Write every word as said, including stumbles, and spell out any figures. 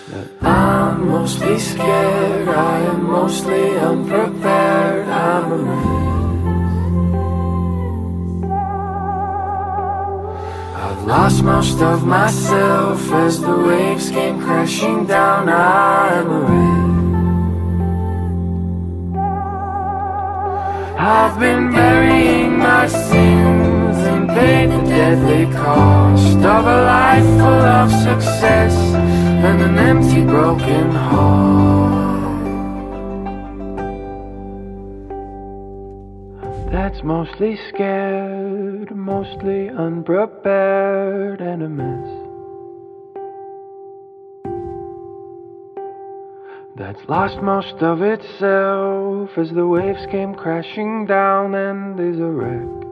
I'm mostly scared, I am mostly unprepared. I'm a mess. I've lost most of myself as the waves came crashing down. I'm a wreck. I've been burying my sins and paid the deadly cost of a life full of success and an empty, broken heart. That's mostly scared, mostly unprepared, and a mess. That's lost most of itself as the waves came crashing down and is a wreck.